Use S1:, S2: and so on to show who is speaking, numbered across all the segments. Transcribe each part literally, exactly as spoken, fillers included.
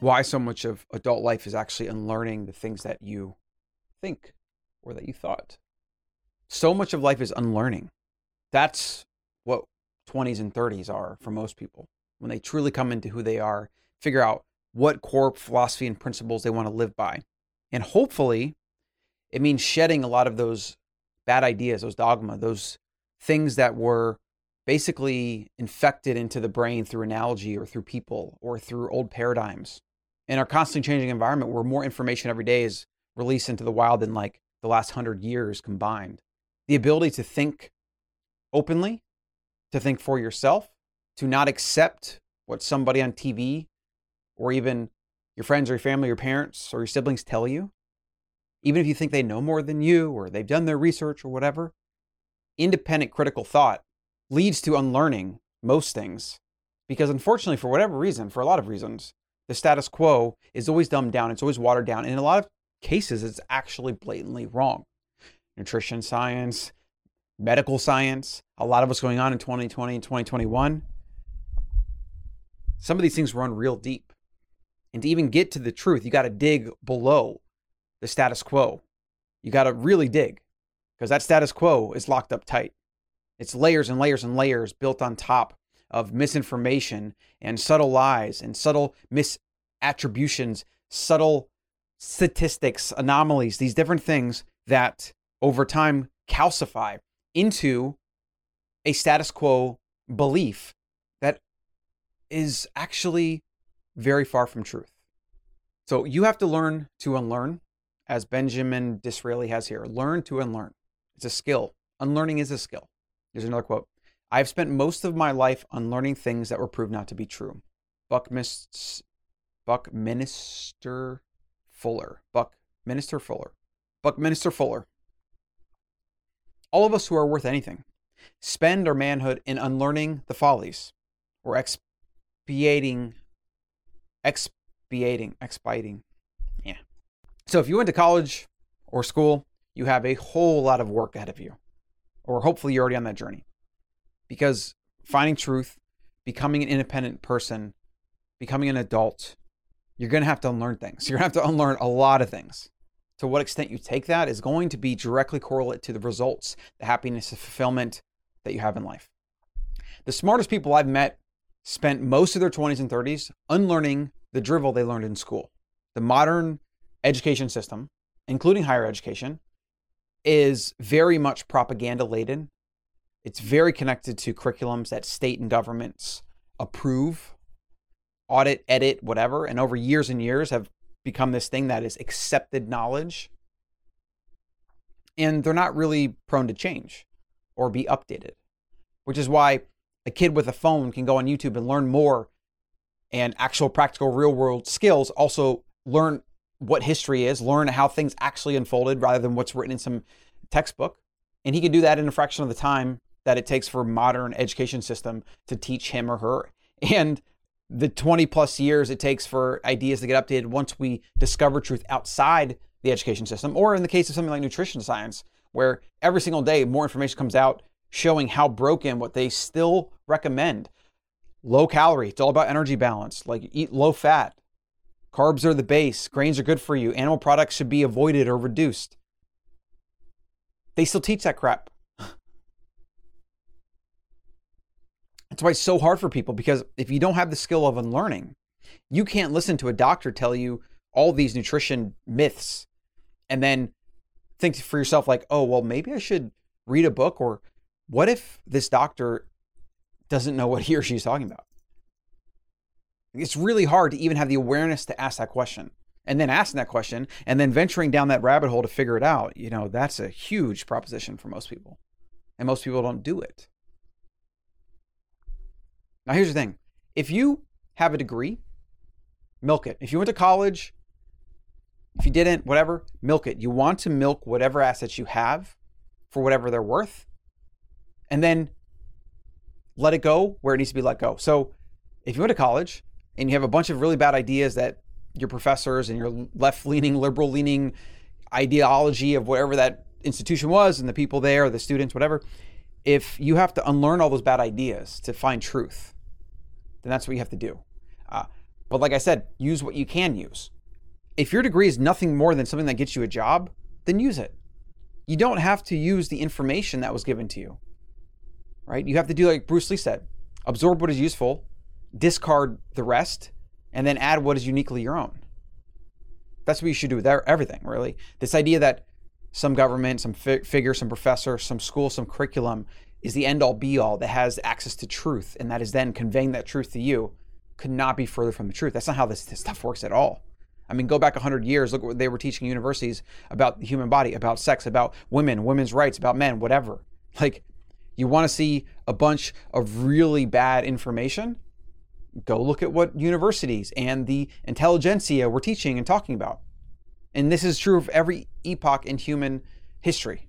S1: why so much of adult life is actually unlearning the things that you think or that you thought. So much of life is unlearning. That's what twenties and thirties are for most people. When they truly come into who they are, figure out what core philosophy and principles they want to live by. And hopefully, it means shedding a lot of those bad ideas, those dogma, those things that were basically infected into the brain through analogy or through people or through old paradigms. In our constantly changing environment where more information every day is released into the wild than like the last hundred years combined, the ability to think openly, to think for yourself, to not accept what somebody on T V or even your friends or your family, your parents or your siblings tell you, even if you think they know more than you or they've done their research or whatever. Independent critical thought leads to unlearning most things because unfortunately, for whatever reason, for a lot of reasons, the status quo is always dumbed down. It's always watered down. And in a lot of cases, it's actually blatantly wrong. Nutrition science, medical science, a lot of what's going on in twenty twenty and twenty twenty-one. Some of these things run real deep. And to even get to the truth, you got to dig below the status quo. You got to really dig because that status quo is locked up tight. It's layers and layers and layers built on top of misinformation and subtle lies and subtle misattributions, subtle statistics, anomalies, these different things that over time calcify into a status quo belief that is actually very far from truth. So you have to learn to unlearn, as Benjamin Disraeli has here. Learn to unlearn. It's a skill. Unlearning is a skill. Here's another quote. I've spent most of my life unlearning things that were proved not to be true. Buckminster, Buckminster Fuller. Buckminster Fuller. Buckminster Fuller. All of us who are worth anything spend our manhood in unlearning the follies or expiating, expiating, expiating. Yeah. So if you went to college or school, you have a whole lot of work ahead of you, or hopefully you're already on that journey. Because finding truth, becoming an independent person, becoming an adult, you're going to have to unlearn things. You're going to have to unlearn a lot of things. To what extent you take that is going to be directly correlate to the results, the happiness, the fulfillment that you have in life. The smartest people I've met spent most of their twenties and thirties unlearning the drivel they learned in school. The modern education system, including higher education, is very much propaganda laden. It's very connected to curriculums that state and governments approve, audit, edit, whatever, and over years and years have become this thing that is accepted knowledge. And they're not really prone to change or be updated, which is why a kid with a phone can go on YouTube and learn more and actual practical real world skills, also learn what history is, learn how things actually unfolded rather than what's written in some textbook. And he can do that in a fraction of the time that it takes for a modern education system to teach him or her. And the twenty plus years it takes for ideas to get updated once we discover truth outside the education system, or in the case of something like nutrition science, where every single day more information comes out showing how broken what they still recommend. Low calorie, it's all about energy balance, like eat low fat. Carbs are the base, grains are good for you, animal products should be avoided or reduced. They still teach that crap. That's why it's so hard for people, because if you don't have the skill of unlearning, you can't listen to a doctor tell you all these nutrition myths and then think for yourself like, oh, well, maybe I should read a book, or what if this doctor doesn't know what he or she's talking about? It's really hard to even have the awareness to ask that question, and then asking that question and then venturing down that rabbit hole to figure it out. You know, that's a huge proposition for most people, and most people don't do it. Now, here's the thing. If you have a degree, milk it. If you went to college, if you didn't, whatever, milk it. You want to milk whatever assets you have for whatever they're worth, and then let it go where it needs to be let go. So if you went to college and you have a bunch of really bad ideas that your professors and your left-leaning, liberal-leaning ideology of whatever that institution was and the people there, the students, whatever, if you have to unlearn all those bad ideas to find truth, then that's what you have to do. Uh, But like I said, use what you can use. If your degree is nothing more than something that gets you a job, then use it. You don't have to use the information that was given to you, right? You have to do like Bruce Lee said, absorb what is useful, discard the rest, and then add what is uniquely your own. That's what you should do with everything, really. This idea that some government, some fi- figure, some professor, some school, some curriculum is the end all be all that has access to truth and that is then conveying that truth to you could not be further from the truth. That's not how this, this stuff works at all. I mean, go back one hundred years, look what they were teaching in universities about the human body, about sex, about women, women's rights, about men, whatever. Like, you want to see a bunch of really bad information? Go look at what universities and the intelligentsia were teaching and talking about. And this is true of every epoch in human history.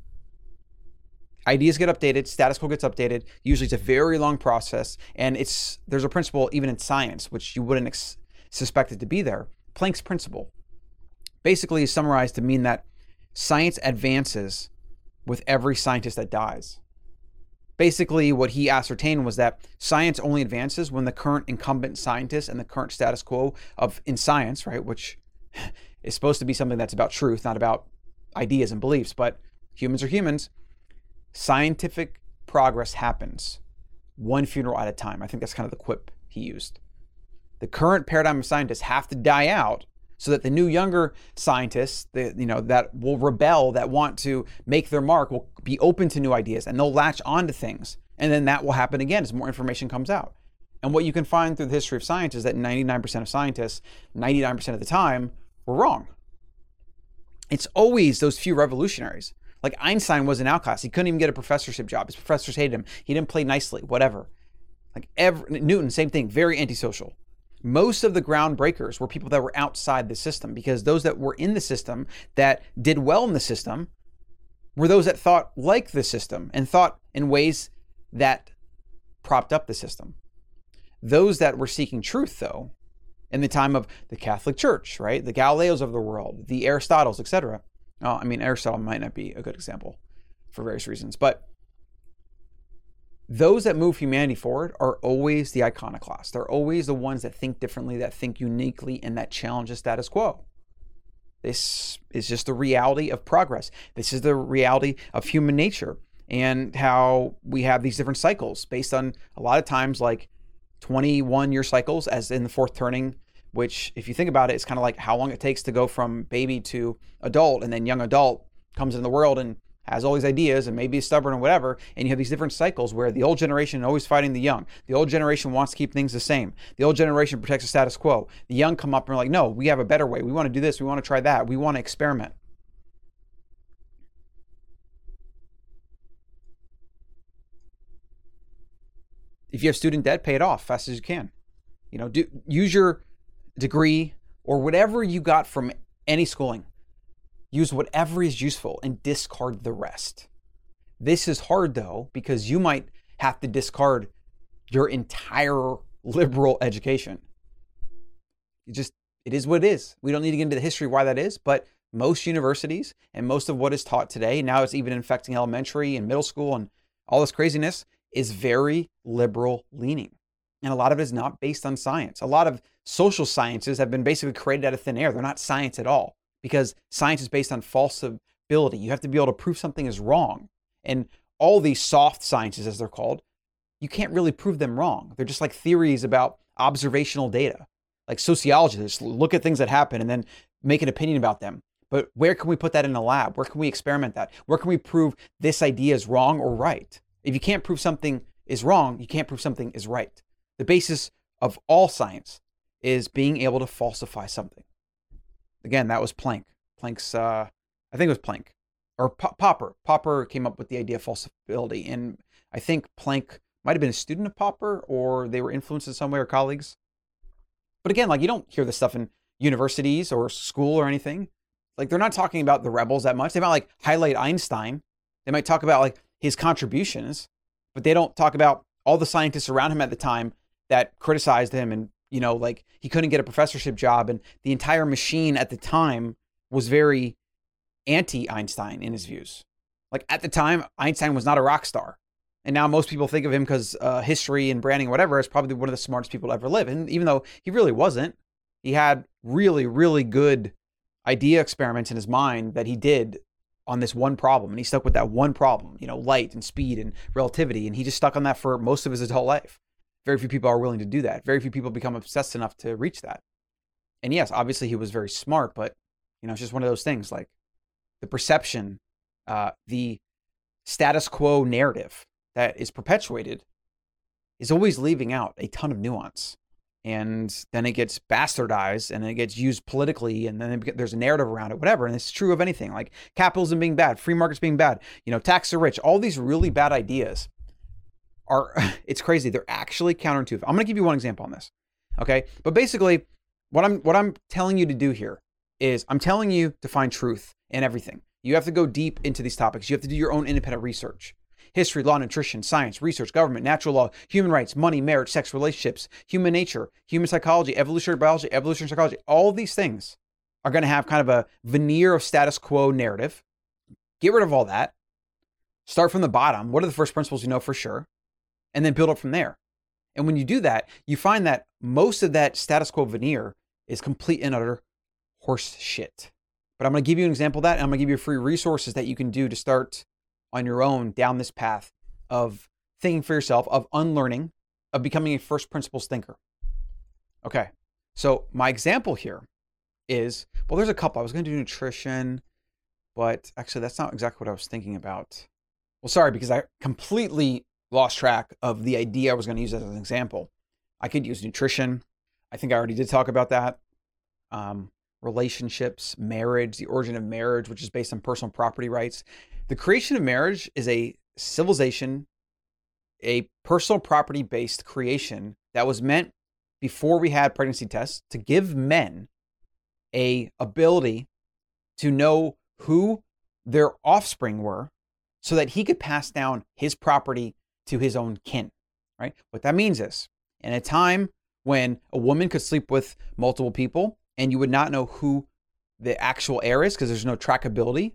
S1: Ideas get updated, status quo gets updated. Usually it's a very long process. And it's there's a principle even in science, which you wouldn't ex- suspect it to be there. Planck's principle basically is summarized to mean that science advances with every scientist that dies. Basically, what he ascertained was that science only advances when the current incumbent scientists and the current status quo of in science, right, which is supposed to be something that's about truth, not about ideas and beliefs, but humans are humans. Scientific progress happens one funeral at a time. I think that's kind of the quip he used. The current paradigm of scientists have to die out so that the new younger scientists, the, you know, that will rebel, that want to make their mark, will be open to new ideas and they'll latch onto things. And then that will happen again as more information comes out. And what you can find through the history of science is that ninety-nine percent of scientists, ninety-nine percent of the time, were wrong. It's always those few revolutionaries. Like Einstein was an outcast. He couldn't even get a professorship job. His professors hated him. He didn't play nicely, whatever. Like every, Newton, same thing, very antisocial. Most of the groundbreakers were people that were outside the system because those that were in the system that did well in the system were those that thought like the system and thought in ways that propped up the system. Those that were seeking truth, though, in the time of the Catholic Church, right? The Galileos of the world, the Aristotles, et cetera. Oh, I mean, Aristotle might not be a good example for various reasons, but those that move humanity forward are always the iconoclasts. They're always the ones that think differently, that think uniquely, and that challenge the status quo. This is just the reality of progress. This is the reality of human nature and how we have these different cycles based on a lot of times like twenty-one year cycles, as in the fourth turning, which if you think about it, it's kind of like how long it takes to go from baby to adult, and then young adult comes in the world and has all these ideas and maybe is stubborn or whatever, and you have these different cycles where the old generation is always fighting the young. The old generation wants to keep things the same. The old generation protects the status quo. The young come up and are like, no, we have a better way. We want to do this. We want to try that. We want to experiment. If you have student debt, pay it off fast as you can. You know, do use your degree or whatever you got from any schooling. Use whatever is useful and discard the rest. This is hard though, because you might have to discard your entire liberal education. It just, it is what it is. We don't need to get into the history why that is, but most universities and most of what is taught today, now it's even infecting elementary and middle school and all this craziness, is very liberal leaning. And a lot of it is not based on science. A lot of social sciences have been basically created out of thin air. They're not science at all, because science is based on falsibility. You have to be able to prove something is wrong. And all these soft sciences, as they're called, you can't really prove them wrong. They're just like theories about observational data. Like sociologists look at things that happen and then make an opinion about them. But where can we put that in a lab? Where can we experiment that? Where can we prove this idea is wrong or right? If you can't prove something is wrong, you can't prove something is right. The basis of all science is being able to falsify something. Again, that was Planck. Planck's, uh, I think it was Planck. Or P- Popper. Popper came up with the idea of falsibility. And I think Planck might have been a student of Popper, or they were influenced in some way, or colleagues. But again, like, you don't hear this stuff in universities or school or anything. Like, they're not talking about the rebels that much. They might like highlight Einstein. They might talk about like his contributions, but they don't talk about all the scientists around him at the time that criticized him, and, you know, like he couldn't get a professorship job, and the entire machine at the time was very anti-Einstein in his views. Like, at the time, Einstein was not a rock star. And now most people think of him because uh, history and branding or whatever is probably one of the smartest people to ever live. And even though he really wasn't, He had really, really good idea experiments in his mind that he did on this one problem. And he stuck with that one problem, you know, light and speed and relativity. And he just stuck on that for most of his adult life. Very few people are willing to do that. Very few people become obsessed enough to reach that. And yes, obviously he was very smart, but, you know, it's just one of those things, like the perception, uh, the status quo narrative that is perpetuated is always leaving out a ton of nuance. And then it gets bastardized and it gets used politically, and then there's a narrative around it, whatever. And it's true of anything, like capitalism being bad, free markets being bad, you know, tax the rich, all these really bad ideas are, it's crazy. They're actually counterintuitive. I'm going to give you one example on this. Okay. But basically what I'm, what I'm telling you to do here is I'm telling you to find truth in everything. You have to go deep into these topics. You have to do your own independent research. History, law, nutrition, science, research, government, natural law, human rights, money, marriage, sex, relationships, human nature, human psychology, evolutionary biology, evolutionary psychology. All of these things are going to have kind of a veneer of status quo narrative. Get rid of all that. Start from the bottom. What are the first principles you know for sure? And then build up from there. And when you do that, you find that most of that status quo veneer is complete and utter horse shit. But I'm going to give you an example of that, and I'm going to give you free resources that you can do to start on your own down this path of thinking for yourself, of unlearning, of becoming a first principles thinker. Okay, so my example here is, well, there's a couple. I was going to do nutrition, but actually that's not exactly what I was thinking about. Well, sorry, because I completely lost track of the idea I was going to use as an example. I could use nutrition. I think I already did talk about that. Um, relationships, marriage, the origin of marriage, which is based on personal property rights. The creation of marriage is a civilization, a personal property-based creation that was meant before we had pregnancy tests to give men a ability to know who their offspring were so that he could pass down his property to his own kin, right? What that means is, in a time when a woman could sleep with multiple people and you would not know who the actual heir is because there's no trackability,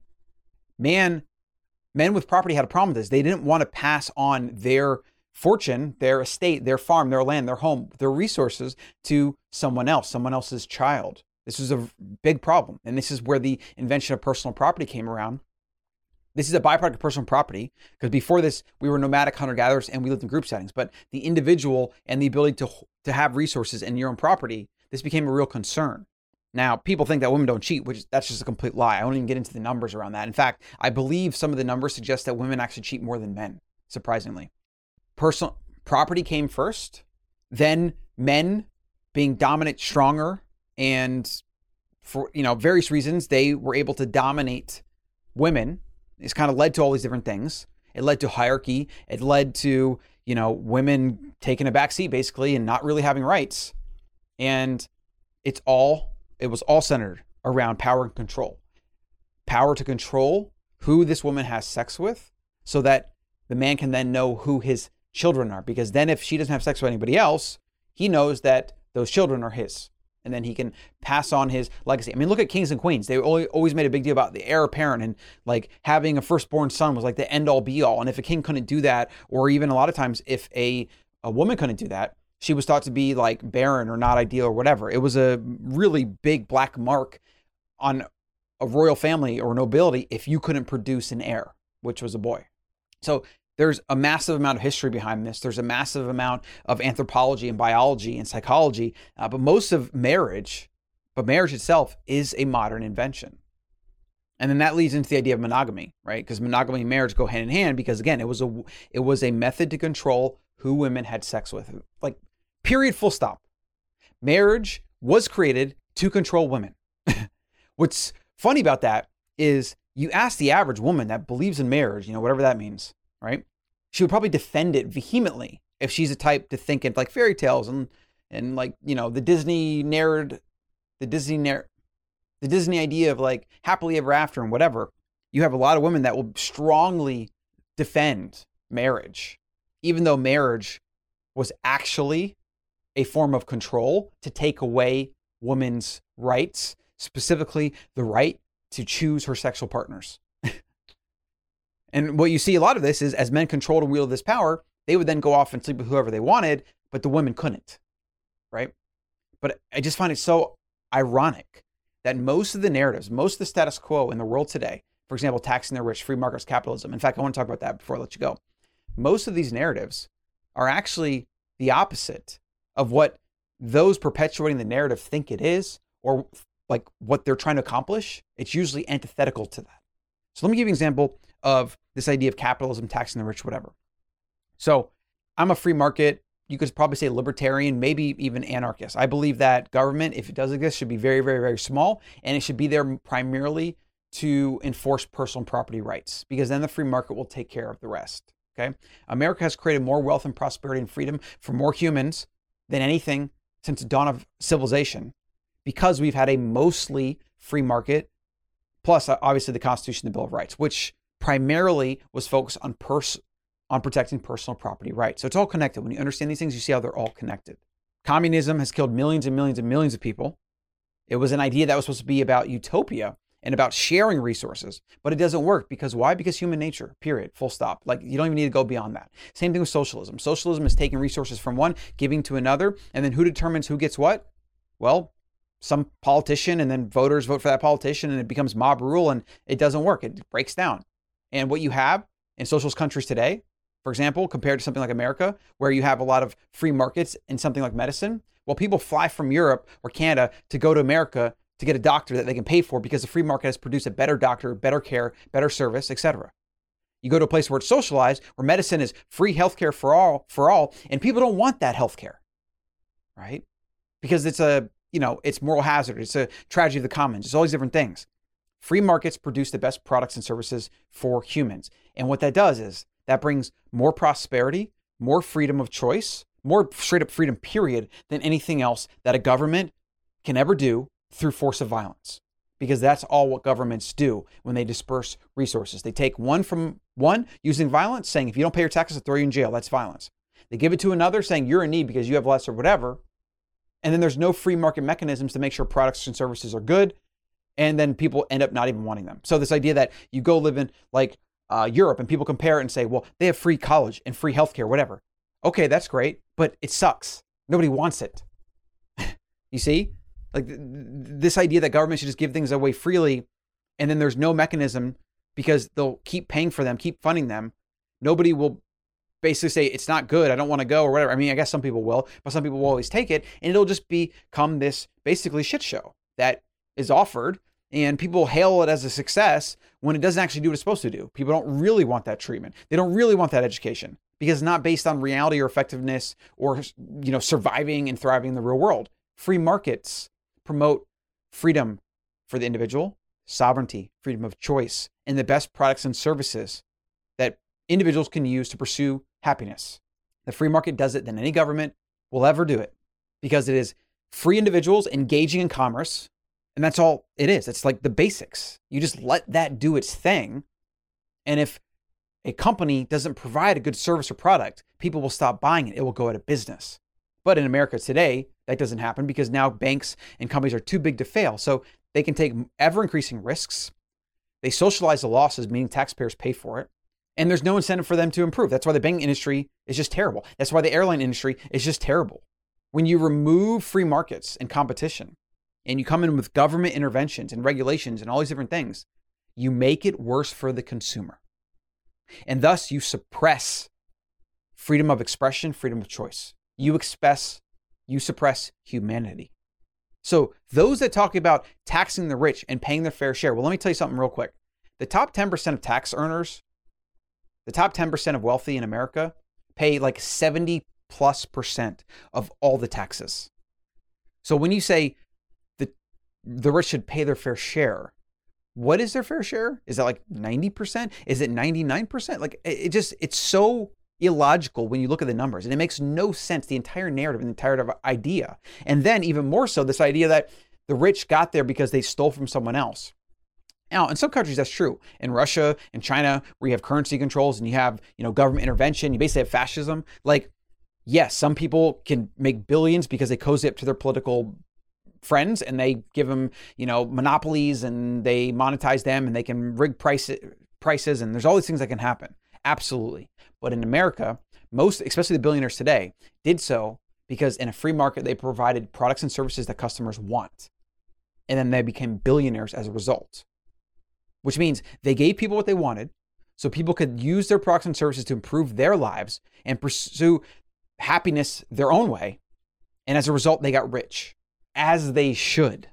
S1: man, men with property had a problem with this. They didn't want to pass on their fortune, their estate, their farm, their land, their home, their resources to someone else, someone else's child. This was a big problem. And this is where the invention of personal property came around. This is a byproduct of personal property, because before this, we were nomadic hunter-gatherers and we lived in group settings. But the individual and the ability to, to have resources in your own property, this became a real concern. Now, people think that women don't cheat, which is, that's just a complete lie. I won't even get into the numbers around that. In fact, I believe some of the numbers suggest that women actually cheat more than men, surprisingly. Personal property came first, then men being dominant, stronger, and for, you know, various reasons, they were able to dominate women. It's kind of led to all these different things. It led to hierarchy. It led to, you know, women taking a back seat basically and not really having rights. And it's all, it was all centered around power and control. Power to control who this woman has sex with so that the man can then know who his children are. Because then if she doesn't have sex with anybody else, he knows that those children are his. And then he can pass on his legacy. I mean, look at kings and queens. They always made a big deal about the heir apparent, and like having a firstborn son was like the end all be all. And if a king couldn't do that, or even a lot of times if a, a woman couldn't do that, she was thought to be like barren or not ideal or whatever. It was a really big black mark on a royal family or nobility if you couldn't produce an heir, which was a boy. So there's a massive amount of history behind this. There's a massive amount of anthropology and biology and psychology, uh, but most of marriage, but marriage itself is a modern invention. And then that leads into the idea of monogamy, right? Because monogamy and marriage go hand in hand because again, it was a it was a method to control who women had sex with. Like, period, full stop. Marriage was created to control women. What's funny about that is you ask the average woman that believes in marriage, you know, whatever that means, right? She would probably defend it vehemently if she's a type to think in like fairy tales and and like, you know, the Disney narrative, the Disney narr- the Disney idea of like happily ever after and whatever. You have a lot of women that will strongly defend marriage, even though marriage was actually a form of control to take away women's rights, specifically the right to choose her sexual partners. And what you see a lot of this is as men controlled and wielded this power, they would then go off and sleep with whoever they wanted, but the women couldn't, right? But I just find it so ironic that most of the narratives, most of the status quo in the world today, for example, taxing the rich, free markets, capitalism. In fact, I want to talk about that before I let you go. Most of these narratives are actually the opposite of what those perpetuating the narrative think it is, or like what they're trying to accomplish. It's usually antithetical to that. So let me give you an example of this idea of capitalism, taxing the rich, whatever. So I'm a free market, you could probably say libertarian, maybe even anarchist. I believe that government, if it does exist, should be very, very, very small, and it should be there primarily to enforce personal property rights, because then the free market will take care of the rest. Okay. America has created more wealth and prosperity and freedom for more humans than anything since the dawn of civilization, because we've had a mostly free market, plus obviously the Constitution, the Bill of Rights, which primarily was focused on pers- on protecting personal property rights. So it's all connected. When you understand these things, you see how they're all connected. Communism has killed millions and millions and millions of people. It was an idea that was supposed to be about utopia and about sharing resources, but it doesn't work. Because why? Because human nature, period, full stop. Like, you don't even need to go beyond that. Same thing with socialism. Socialism is taking resources from one, giving to another, and then who determines who gets what? Well, some politician, and then voters vote for that politician, and it becomes mob rule, and it doesn't work. It breaks down. And what you have in socialist countries today, for example, compared to something like America, where you have a lot of free markets in something like medicine, well, people fly from Europe or Canada to go to America to get a doctor that they can pay for, because the free market has produced a better doctor, better care, better service, et cetera. You go to a place where it's socialized, where medicine is free healthcare for all, for all, and people don't want that healthcare, right? Because it's a, you know, it's moral hazard. It's a tragedy of the commons. It's all these different things. Free markets produce the best products and services for humans. And what that does is that brings more prosperity, more freedom of choice, more straight up freedom, period, than anything else that a government can ever do through force of violence. Because that's all what governments do when they disperse resources. They take one from one using violence, saying, if you don't pay your taxes, I'll throw you in jail. That's violence. They give it to another saying, you're in need because you have less or whatever. And then there's no free market mechanisms to make sure products and services are good. And then people end up not even wanting them. So this idea that you go live in like uh, Europe and people compare it and say, well, they have free college and free healthcare, whatever. Okay, that's great, but it sucks. Nobody wants it. You see? Like th- this idea that government should just give things away freely, and then there's no mechanism because they'll keep paying for them, keep funding them. Nobody will basically say, it's not good, I don't want to go or whatever. I mean, I guess some people will, but some people will always take it, and it'll just become this basically shit show that is offered, and people hail it as a success when it doesn't actually do what it's supposed to do. People don't really want that treatment. They don't really want that education because it's not based on reality or effectiveness or, you know, surviving and thriving in the real world. Free markets promote freedom for the individual, sovereignty, freedom of choice, and the best products and services that individuals can use to pursue happiness. The free market does it than any government will ever do it, because it is free individuals engaging in commerce, and that's all it is. It's like the basics. You just let that do its thing, and if a company doesn't provide a good service or product, people will stop buying it. It will go out of business. But in America today, that doesn't happen because now banks and companies are too big to fail. So they can take ever increasing risks. They socialize the losses, meaning taxpayers pay for it. And there's no incentive for them to improve. That's why the banking industry is just terrible. That's why the airline industry is just terrible. When you remove free markets and competition, and you come in with government interventions and regulations and all these different things, you make it worse for the consumer. And thus you suppress freedom of expression, freedom of choice. You express, you suppress humanity. So those that talk about taxing the rich and paying their fair share, well, let me tell you something real quick. The top ten percent of tax earners, the top ten percent of wealthy in America pay like seventy plus percent of all the taxes. So when you say the, the rich should pay their fair share, what is their fair share? Is that like ninety percent? Is it ninety-nine percent? Like it just, it's so illogical when you look at the numbers, and it makes no sense, the entire narrative and the entire idea. And then even more so, this idea that the rich got there because they stole from someone else. Now, in some countries, that's true. In Russia and China, where you have currency controls and you have, you know, government intervention, you basically have fascism. Like, yes, some people can make billions because they cozy up to their political friends and they give them, you know, monopolies and they monetize them and they can rig price, prices and there's all these things that can happen. Absolutely. But in America, most, especially the billionaires today, did so because in a free market, they provided products and services that customers want. and then they became billionaires as a result, which means they gave people what they wanted so people could use their products and services to improve their lives and pursue happiness their own way. And as a result, they got rich, as they should,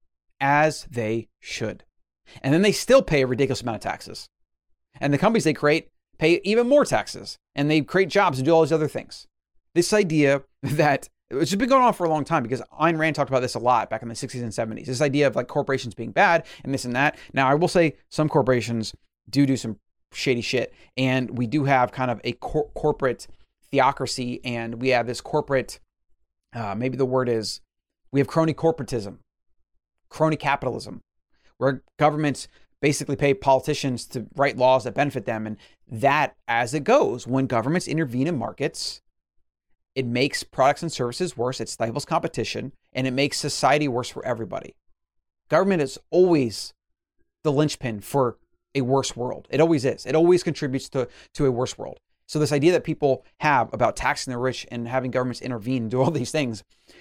S1: as they should. And then they still pay a ridiculous amount of taxes. And the companies they create pay even more taxes, and they create jobs and do all these other things. This idea that it's been going on for a long time, because Ayn Rand talked about this a lot back in the sixties and seventies. This idea of like corporations being bad and this and that. Now, I will say some corporations do do some shady shit, and we do have kind of a cor- corporate theocracy, and we have this corporate, uh, maybe the word is, we have crony corporatism, crony capitalism, where governments basically pay politicians to write laws that benefit them. And that, as it goes, when governments intervene in markets, it makes products and services worse, it stifles competition, and it makes society worse for everybody. Government is always the linchpin for a worse world. It always is. It always contributes to, to a worse world. So this idea that people have about taxing the rich and having governments intervene and do all these things,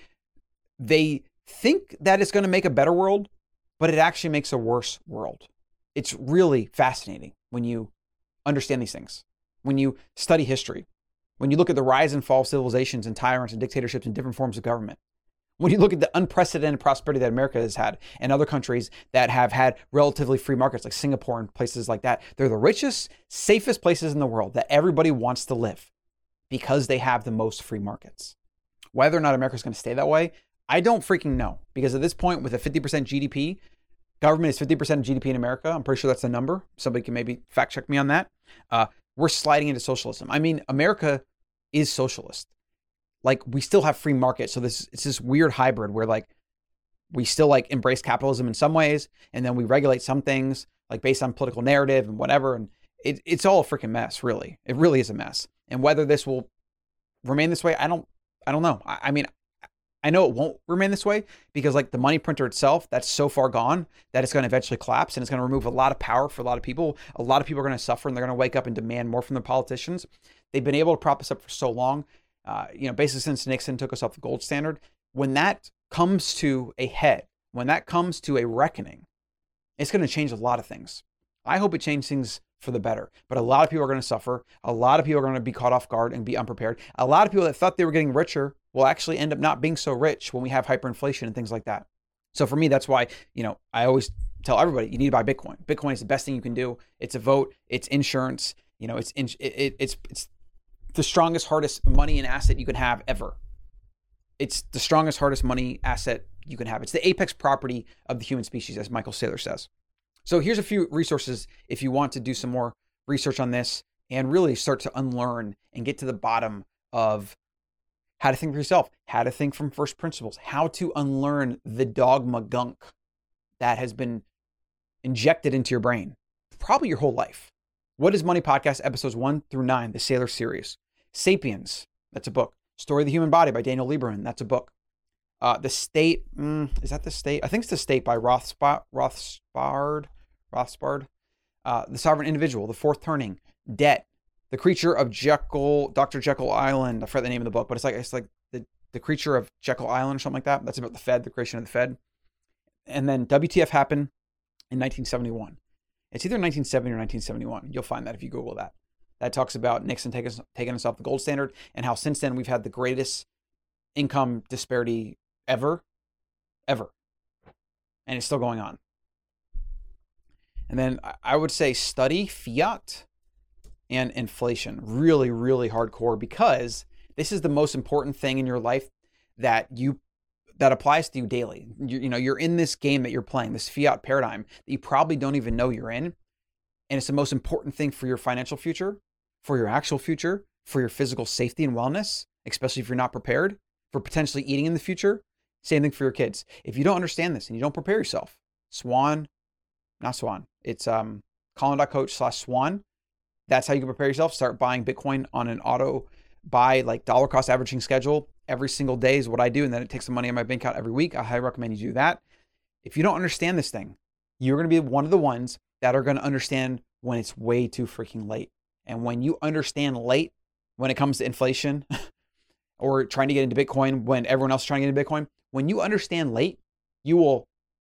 S1: they think that it's going to make a better world, but it actually makes a worse world. It's really fascinating when you understand these things, when you study history, when you look at the rise and fall of civilizations and tyrants and dictatorships and different forms of government, when you look at the unprecedented prosperity that America has had and other countries that have had relatively free markets like Singapore and places like that. They're the richest, safest places in the world that everybody wants to live because they have the most free markets. Whether or not America is going to stay that way, I don't freaking know, because at this point with a fifty percent G D P, government is fifty percent of G D P in America. I'm pretty sure that's the number. Somebody can maybe fact check me on that. Uh, we're sliding into socialism. I mean, America is socialist. Like, we still have free market. So this it's this weird hybrid where like we still like embrace capitalism in some ways, and then we regulate some things like based on political narrative and whatever. And it, it's all a freaking mess, really. It really is a mess. And whether this will remain this way, I don't I don't know. I, I mean, I know it won't remain this way because like the money printer itself, that's so far gone that it's going to eventually collapse, and it's going to remove a lot of power for a lot of people. A lot of people are going to suffer, and they're going to wake up and demand more from the politicians. They've been able to prop us up for so long. Uh, you know, basically since Nixon took us off the gold standard. When that comes to a head, when that comes to a reckoning, it's going to change a lot of things. I hope it changes things for the better, but a lot of people are going to suffer. A lot of people are going to be caught off guard and be unprepared. A lot of people that thought they were getting richer will actually end up not being so rich when we have hyperinflation and things like that. So for me, that's why, you know, I always tell everybody, you need to buy Bitcoin. Bitcoin is the best thing you can do. It's a vote. It's insurance. You know, it's, in, it, it, it's, it's, the strongest, hardest money and asset you can have ever. It's the strongest, hardest money asset you can have. It's the apex property of the human species, as Michael Saylor says. So here's a few resources if you want to do some more research on this and really start to unlearn and get to the bottom of how to think for yourself, how to think from first principles, how to unlearn the dogma gunk that has been injected into your brain, probably your whole life. What is Money Podcast, episodes one through nine, the Saylor series. Sapiens, that's a book. Story of the Human Body by Daniel Lieberman, that's a book. Uh, the State, mm, is that The State? I think it's The State by Rothspa- Rothsbard. Rothsbard. Uh, the Sovereign Individual, The Fourth Turning, Debt, The Creature of Jekyll, Doctor Jekyll Island. I forget the name of the book, but it's like it's like the, the Creature of Jekyll Island or something like that. That's about the Fed, the creation of the Fed. And then W T F happened in nineteen seventy-one. It's either nineteen seventy or nineteen seventy-one. You'll find that if you Google that. That talks about Nixon taking us, taking us off the gold standard and how since then we've had the greatest income disparity ever, ever. And it's still going on. And then I would say study fiat and inflation really, really hardcore, because this is the most important thing in your life that you that applies to you daily. You, you know, you're in this game that you're playing, this fiat paradigm that you probably don't even know you're in. And it's the most important thing for your financial future, for your actual future, for your physical safety and wellness, especially if you're not prepared, for potentially eating in the future. Same thing for your kids. If you don't understand this and you don't prepare yourself, Swan, not Swan, it's um, Colin.coach slash Swan. That's how you can prepare yourself. Start buying Bitcoin on an auto buy, like dollar cost averaging schedule. Every single day is what I do. And then it takes the money in my bank account every week. I highly recommend you do that. If you don't understand this thing, you're going to be one of the ones that are going to understand when it's way too freaking late. And when you understand late, when it comes to inflation or trying to get into Bitcoin, when everyone else is trying to get into Bitcoin, when you understand late, you will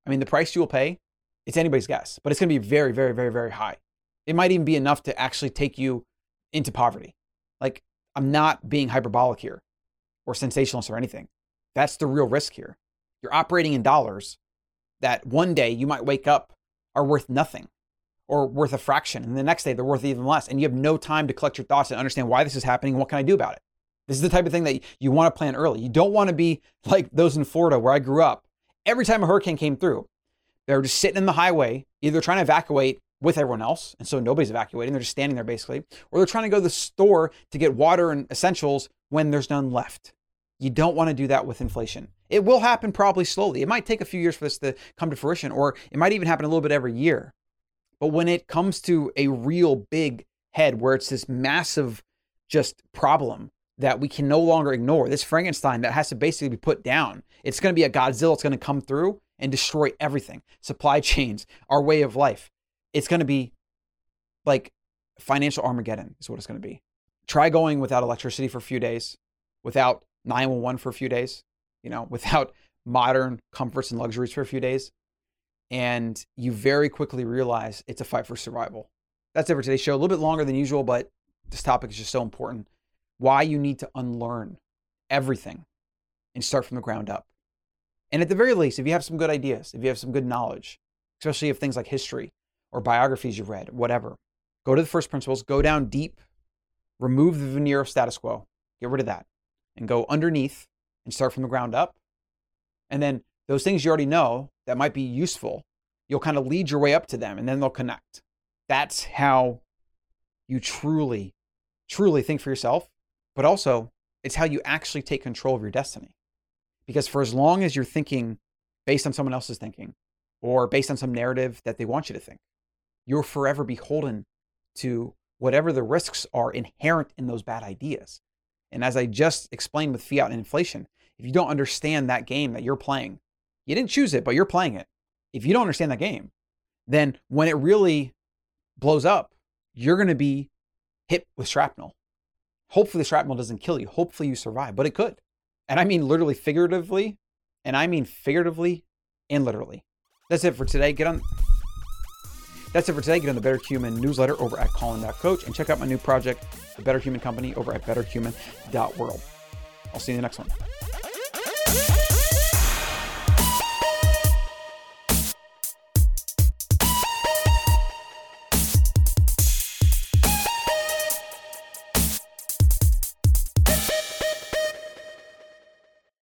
S1: I mean, the price you will pay, it's anybody's guess, but it's going to be very, very, very, very high. It might even be enough to actually take you into poverty. Like, I'm not being hyperbolic here or sensationalist or anything. That's the real risk here. You're operating in dollars that one day you might wake up are worth nothing or worth a fraction. And the next day they're worth even less. And you have no time to collect your thoughts and understand why this is happening and what can I do about it. This is the type of thing that you want to plan early. You don't want to be like those in Florida where I grew up. Every time a hurricane came through, they were just sitting in the highway, either trying to evacuate with everyone else, and so nobody's evacuating, they're just standing there basically, or they're trying to go to the store to get water and essentials when there's none left. You don't want to do that with inflation. It will happen probably slowly. It might take a few years for this to come to fruition, or it might even happen a little bit every year. But when it comes to a real big head where it's this massive just problem that we can no longer ignore, this Frankenstein that has to basically be put down, it's going to be a Godzilla. It's going to come through and destroy everything. Supply chains, our way of life. It's going to be like financial Armageddon is what it's going to be. Try going without electricity for a few days, without nine one one for a few days, you know, without modern comforts and luxuries for a few days. And you very quickly realize it's a fight for survival. That's it for today's show. A little bit longer than usual, but this topic is just so important. Why you need to unlearn everything and start from the ground up. And at the very least, if you have some good ideas, if you have some good knowledge, especially of things like history or biographies you've read, whatever, go to the first principles, go down deep, remove the veneer of status quo, get rid of that, and go underneath and start from the ground up. And then those things you already know that might be useful, you'll kind of lead your way up to them and then they'll connect. That's how you truly, truly think for yourself, but also it's how you actually take control of your destiny. Because for as long as you're thinking based on someone else's thinking or based on some narrative that they want you to think, you're forever beholden to whatever the risks are inherent in those bad ideas. And as I just explained with fiat and inflation, if you don't understand that game that you're playing, you didn't choose it, but you're playing it. If you don't understand that game, then when it really blows up, you're going to be hit with shrapnel. Hopefully the shrapnel doesn't kill you. Hopefully you survive, but it could. And I mean literally figuratively, and I mean figuratively and literally. That's it for today. Get on That's it for today. Get on the Better Human newsletter over at Colin dot coach and check out my new project, The Better Human Company, over at better human dot world. I'll see you in the next one.